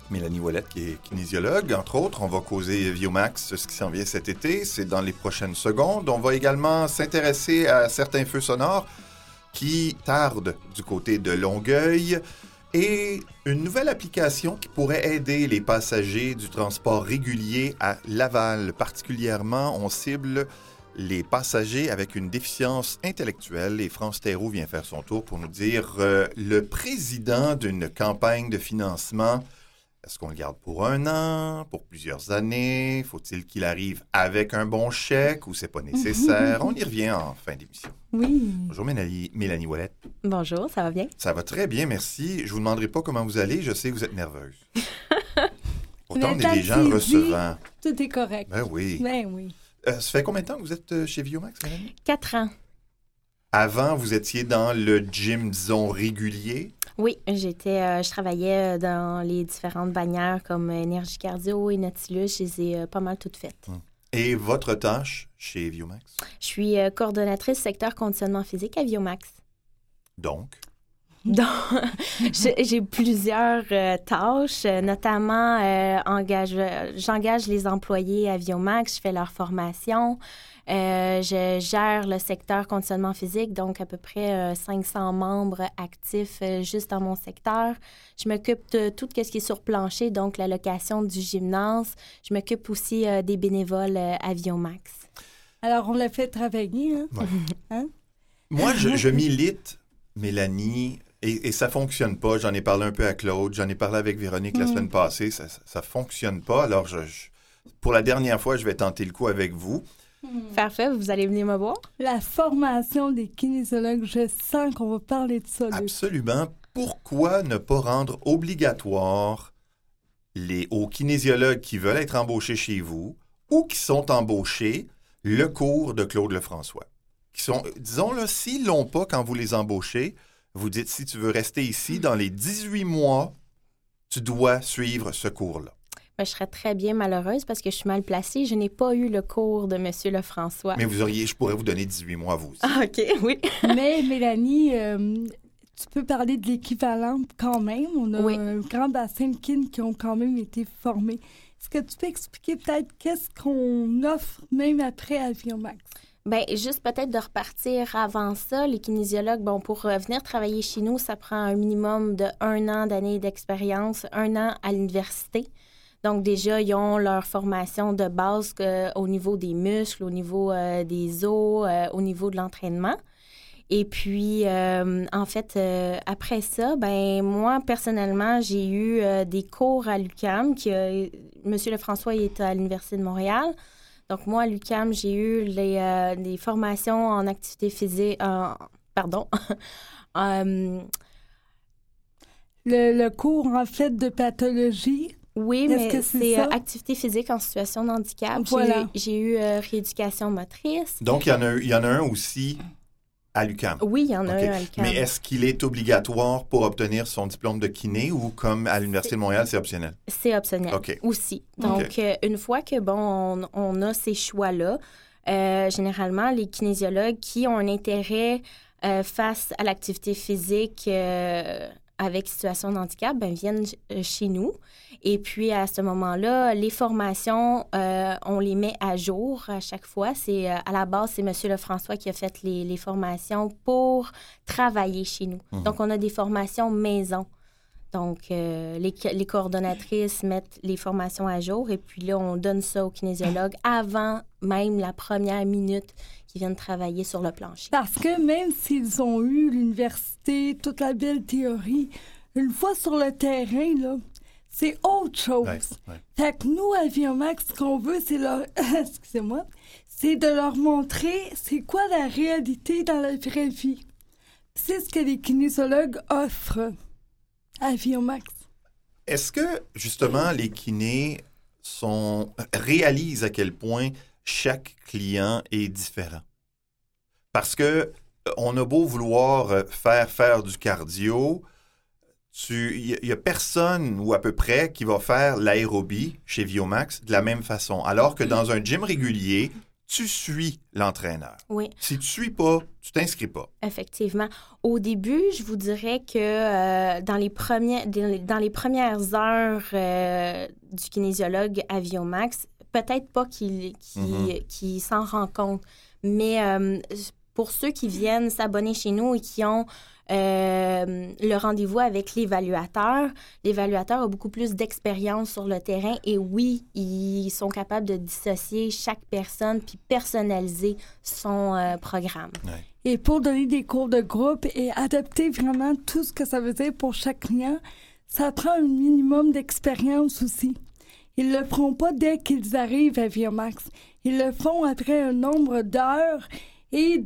Mélanie Ouellette, qui est kinésiologue, entre autres. On va causer Viomax, ce qui s'en vient cet été. C'est dans les prochaines secondes. On va également s'intéresser à certains feux sonores qui tardent du côté de Longueuil et une nouvelle application qui pourrait aider les passagers du transport régulier à Laval. Particulièrement, on cible les passagers avec une déficience intellectuelle. Et France Thérault vient faire son tour pour nous dire le président d'une campagne de financement. Est-ce qu'on le garde pour 1 an, pour plusieurs années? Faut-il qu'il arrive avec un bon chèque ou c'est pas nécessaire? On y revient en fin d'émission. Oui. Bonjour Mélanie Ouellette. Bonjour, ça va bien? Ça va très bien, merci. Je vous demanderai pas comment vous allez, je sais que vous êtes nerveuse. Autant on est des gens recevants. Tout est correct. Ben oui. Ben oui. Ça fait combien de temps que vous êtes chez Viomax, Mélanie? 4 ans. Avant, vous étiez dans le gym, disons, régulier? Oui, je travaillais dans les différentes bannières comme Énergie Cardio et Nautilus. Je les ai pas mal toutes faites. Et votre tâche chez Viomax? Je suis coordonnatrice secteur conditionnement physique à Viomax. Donc, j'ai plusieurs tâches, notamment j'engage les employés à Viomax, je fais leur formation. Je gère le secteur conditionnement physique, donc à peu près 500 membres actifs juste dans mon secteur. Je m'occupe de tout ce qui est sur plancher, donc la location du gymnase. Je m'occupe aussi des bénévoles à Viomax. Alors, on l'a fait travailler, hein? Ouais. Hein? Moi, je milite, Mélanie, et ça fonctionne pas. J'en ai parlé un peu à Claude, j'en ai parlé avec Véronique la semaine passée. Ça fonctionne pas. Alors, pour la dernière fois, je vais tenter le coup avec vous. Parfait, vous allez venir me voir? La formation des kinésiologues, je sens qu'on va parler de ça. Absolument. Pourquoi ne pas rendre obligatoire aux kinésiologues qui veulent être embauchés chez vous ou qui sont embauchés le cours de Claude Lefrançois? Disons, s'ils l'ont pas quand vous les embauchez, vous dites, si tu veux rester ici, dans les 18 mois, tu dois suivre ce cours-là. Je serais très bien malheureuse parce que je suis mal placée. Je n'ai pas eu le cours de M. Lefrançois. Mais je pourrais vous donner 18 mois, vous aussi. Ah, OK, oui. Mais Mélanie, tu peux parler de l'équivalent quand même. On a un grand bassin de kin qui ont quand même été formés. Est-ce que tu peux expliquer peut-être qu'est-ce qu'on offre même après à Viomax? Bien, juste peut-être de repartir avant ça. Les kinésiologues, pour venir travailler chez nous, ça prend un minimum de 1 an d'année d'expérience, 1 an à l'université. Donc, déjà, ils ont leur formation de base au niveau des muscles, au niveau des os, au niveau de l'entraînement. Et puis, en fait, après ça, moi, personnellement, j'ai eu des cours à l'UQAM. M. Lefrançois est à l'Université de Montréal. Donc, moi, à l'UQAM, j'ai eu des formations en activité physique... Le cours, en fait, de pathologie... Oui, mais c'est activité physique en situation de handicap. Voilà. J'ai eu rééducation motrice. Donc, il y en a un aussi à l'UQAM. Oui, il y en a un à l'UQAM. Mais est-ce qu'il est obligatoire pour obtenir son diplôme de kiné ou comme à l'Université de Montréal, c'est optionnel? C'est optionnel aussi. Donc, une fois que, on a ces choix-là, généralement, les kinésiologues qui ont un intérêt face à l'activité physique avec situation de handicap, viennent chez nous. Et puis, à ce moment-là, les formations, on les met à jour à chaque fois. À la base, c'est M. Lefrançois qui a fait les formations pour travailler chez nous. Donc, on a des formations maison. Donc, les coordonnatrices mettent les formations à jour et puis là, on donne ça aux kinésiologues avant même la première minute qu'ils viennent travailler sur le plancher. Parce que même s'ils ont eu l'université, toute la belle théorie, une fois sur le terrain, là, c'est autre chose. Ouais. Fait que nous, à Viomax, ce qu'on veut, c'est c'est de leur montrer c'est quoi la réalité dans la vraie vie. C'est ce que les kinésiologues offrent à Viomax. Est-ce que, justement, les kinés réalisent à quel point chaque client est différent? Parce que on a beau vouloir faire du cardio, il n'y a personne, ou à peu près, qui va faire l'aérobie chez Viomax de la même façon. Alors que dans un gym régulier, tu suis l'entraîneur. Oui. Si tu ne suis pas, tu ne t'inscris pas. Effectivement. Au début, je vous dirais que dans les premières heures du kinésiologue à Viomax, peut-être pas qu'il s'en rend compte, mais pour ceux qui viennent s'abonner chez nous et qui ont le rendez-vous avec l'évaluateur a beaucoup plus d'expérience sur le terrain et oui, ils sont capables de dissocier chaque personne puis personnaliser son programme. Ouais. Et pour donner des cours de groupe et adapter vraiment tout ce que ça veut dire pour chaque client, ça prend un minimum d'expérience aussi. Ils ne le feront pas dès qu'ils arrivent à Viomax. Ils le font après un nombre d'heures et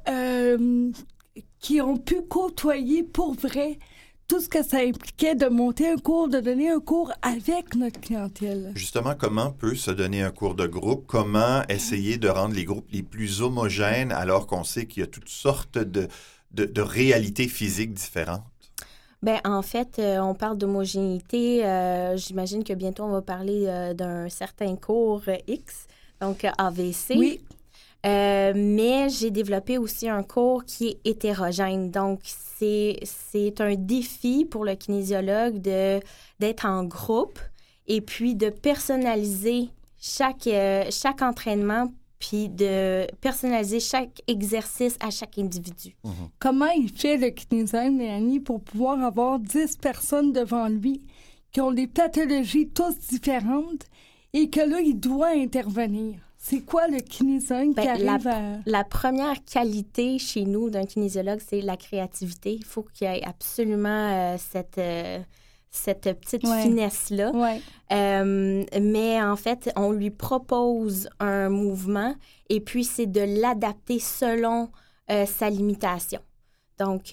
qui ont pu côtoyer pour vrai tout ce que ça impliquait de monter un cours, de donner un cours avec notre clientèle. Justement, comment peut se donner un cours de groupe? Comment essayer de rendre les groupes les plus homogènes alors qu'on sait qu'il y a toutes sortes de réalités physiques différentes? Bien, en fait, on parle d'homogénéité. J'imagine que bientôt, on va parler d'un certain cours X, donc AVC. Oui. Mais j'ai développé aussi un cours qui est hétérogène. Donc, c'est un défi pour le kinésiologue d'être en groupe et puis de personnaliser chaque entraînement puis de personnaliser chaque exercice à chaque individu. Mm-hmm. Comment il fait le kinésiologue, Mélanie, pour pouvoir avoir 10 personnes devant lui qui ont des pathologies toutes différentes et que là, il doit intervenir? C'est quoi le kinésiologue qui arrive La première qualité chez nous d'un kinésiologue, c'est la créativité. Il faut qu'il y ait absolument cette petite finesse-là. Ouais. Mais en fait, on lui propose un mouvement et puis c'est de l'adapter selon sa limitation. Donc,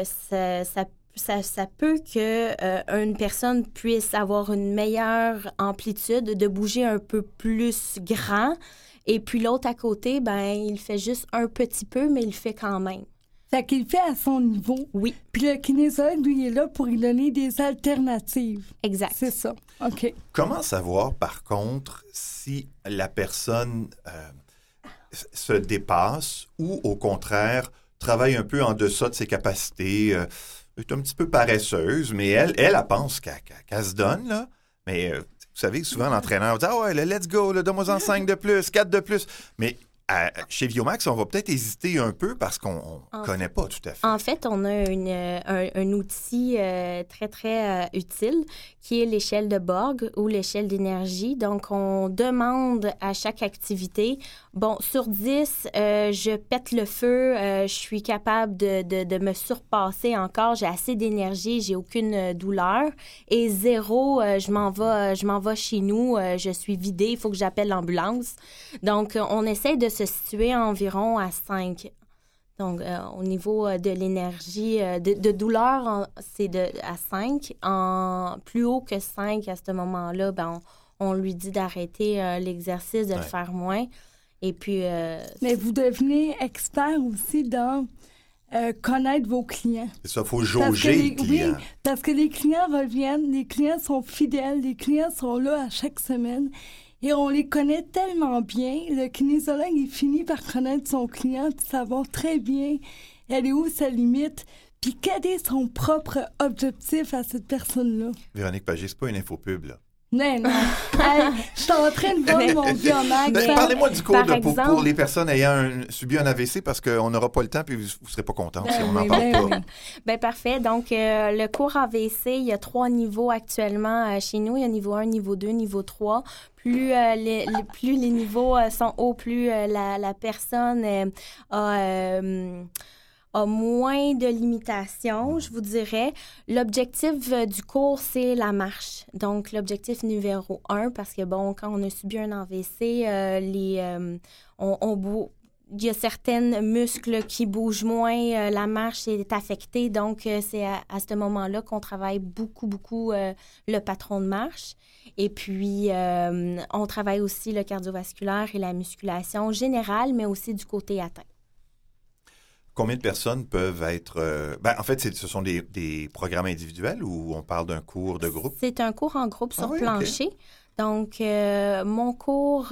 ça peut qu'une personne puisse avoir une meilleure amplitude, de bouger un peu plus grand. Et puis l'autre à côté, ben il fait juste un petit peu, mais il le fait quand même. Fait qu'il fait à son niveau. Oui. Puis le kinésiologue, lui, est là pour lui donner des alternatives. Exact. C'est ça. OK. Comment savoir, par contre, si la personne se dépasse ou, au contraire, travaille un peu en deçà de ses capacités, est un petit peu paresseuse, mais elle pense qu'elle se donne, là. Mais vous savez, souvent, l'entraîneur dit « Ah ouais, let's go, donne-moi-en 5 de plus, 4 de plus. » Mais chez Viomax, on va peut-être hésiter un peu parce qu'on ne connaît pas tout à fait. En fait, on a un outil très, très utile qui est l'échelle de Borg ou l'échelle d'énergie. Donc, on demande à chaque activité, bon, sur 10, je pète le feu, je suis capable de me surpasser encore, j'ai assez d'énergie, j'ai aucune douleur. Et 0, je m'en vais chez nous, je suis vidée, il faut que j'appelle l'ambulance. Donc, on essaie de se situer environ à 5. Donc, au niveau de l'énergie, de douleur, c'est à 5. Plus haut que 5, à ce moment-là, ben, on lui dit d'arrêter l'exercice, de le faire moins. Et puis... Mais vous devenez expert aussi dans connaître vos clients. C'est ça, il faut jauger les clients. Oui, parce que les clients reviennent, les clients sont fidèles, les clients sont là à chaque semaine. Et on les connaît tellement bien. Le kinésiologue, il finit par connaître son client puis savoir très bien elle est où sa limite puis quel est son propre objectif à cette personne-là. Véronique Pagé, c'est pas une infopub, là. Non. Hey, je suis en train de voir mon Viomax. Parlez-moi du cours pour les personnes ayant subi un AVC parce qu'on n'aura pas le temps puis vous ne serez pas contents si on n'en parle pas. Bien, parfait. Donc, le cours AVC, il y a 3 niveaux actuellement chez nous. Il y a niveau 1, niveau 2, niveau 3. Plus les niveaux sont hauts, plus la personne a moins de limitations, je vous dirais. L'objectif du cours, c'est la marche. Donc, l'objectif numéro 1, parce que, bon, quand on a subi un AVC, il y a certains muscles qui bougent moins, la marche est affectée. Donc, c'est à ce moment-là qu'on travaille beaucoup, beaucoup le patron de marche. Et puis, on travaille aussi le cardiovasculaire et la musculation générale, mais aussi du côté atteint. Combien de personnes peuvent être... en fait, ce sont des programmes individuels ou on parle d'un cours de groupe? C'est un cours en groupe sur plancher. Okay. Donc, mon cours,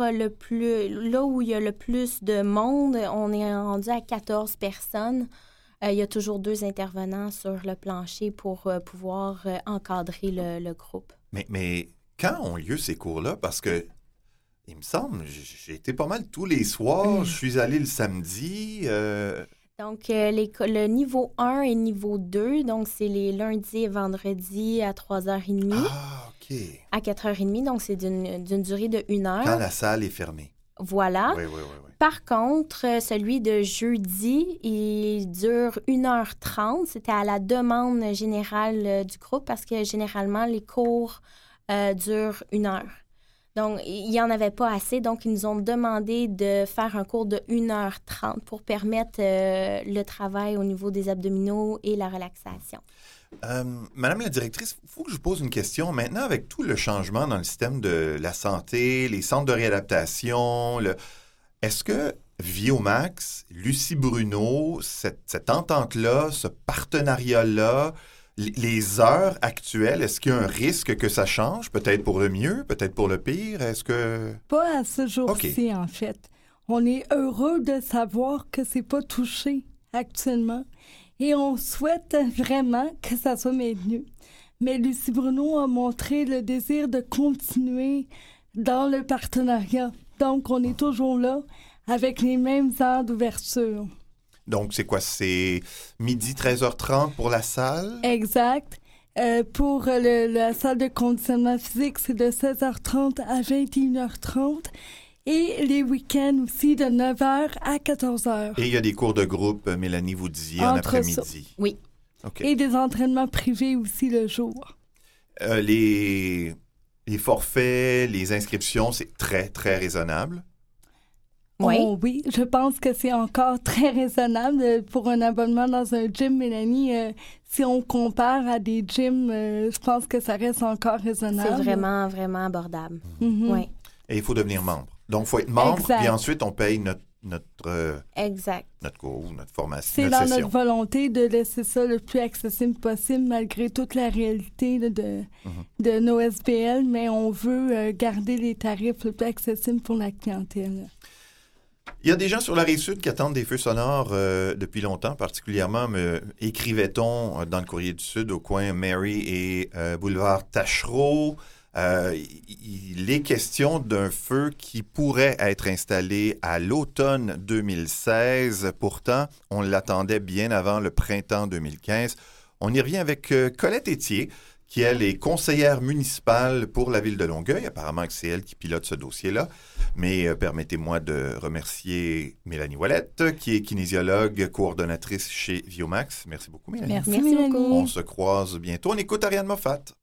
là où il y a le plus de monde, on est rendu à 14 personnes. Il y a toujours 2 intervenants sur le plancher pour pouvoir encadrer le groupe. Mais quand ont lieu ces cours-là? Parce que, il me semble, j'ai été pas mal tous les soirs. Je suis allé le samedi. Donc, le niveau 1 et niveau 2, donc c'est les lundis et vendredis à 3h30. Ah, OK. À 4h30, donc c'est d'une durée de 1 heure. Quand la salle est fermée. Voilà. Oui. Par contre, celui de jeudi, il dure 1h30. C'était à la demande générale du groupe parce que généralement, les cours durent 1 heure. Donc, il n'y en avait pas assez. Donc, ils nous ont demandé de faire un cours de 1h30 pour permettre le travail au niveau des abdominaux et la relaxation. Madame la directrice, il faut que je vous pose une question. Maintenant, avec tout le changement dans le système de la santé, les centres de réadaptation, est-ce que Viomax, Lucie Bruno, cette entente-là, ce partenariat-là, les heures actuelles, est-ce qu'il y a un risque que ça change? Peut-être pour le mieux, peut-être pour le pire? Est-ce que... Pas à ce jour-ci, en fait. On est heureux de savoir que c'est pas touché actuellement. Et on souhaite vraiment que ça soit maintenu. Mais Lucie Bruno a montré le désir de continuer dans le partenariat. Donc, on est toujours là avec les mêmes heures d'ouverture. Donc, c'est quoi? C'est midi 13h30 pour la salle? Exact. Pour la salle de conditionnement physique, c'est de 16h30 à 21h30. Et les week-ends aussi, de 9h à 14h. Et il y a des cours de groupe, Mélanie, vous disiez, en après-midi. Oui. Okay. Et des entraînements privés aussi le jour. Les forfaits, les inscriptions, c'est très, très raisonnable. Oui. Oh, oui, je pense que c'est encore très raisonnable pour un abonnement dans un gym, Mélanie. Si on compare à des gyms, je pense que ça reste encore raisonnable. C'est vraiment, vraiment abordable. Mm-hmm. Oui. Et il faut devenir membre. Donc, il faut être membre, puis ensuite, on paye exact. Notre cours, notre formation, c'est notre dans session. Notre volonté de laisser ça le plus accessible possible, malgré toute la réalité de nos SBL, mais on veut garder les tarifs le plus accessibles pour la clientèle. Il y a des gens sur la Rive-Sud qui attendent des feux sonores depuis longtemps, particulièrement, écrivait-on dans le Courrier du Sud, au coin Mary et boulevard Taschereau. Il est question d'un feu qui pourrait être installé à l'automne 2016. Pourtant, on l'attendait bien avant le printemps 2015. On y revient avec Colette Étier, qui, elle, est conseillère municipale pour la ville de Longueuil. Apparemment que c'est elle qui pilote ce dossier-là. Mais permettez-moi de remercier Mélanie Ouellette, qui est kinésiologue, coordonnatrice chez Viomax. Merci beaucoup, Mélanie. Merci Mélanie. On se croise bientôt. On écoute Ariane Moffat.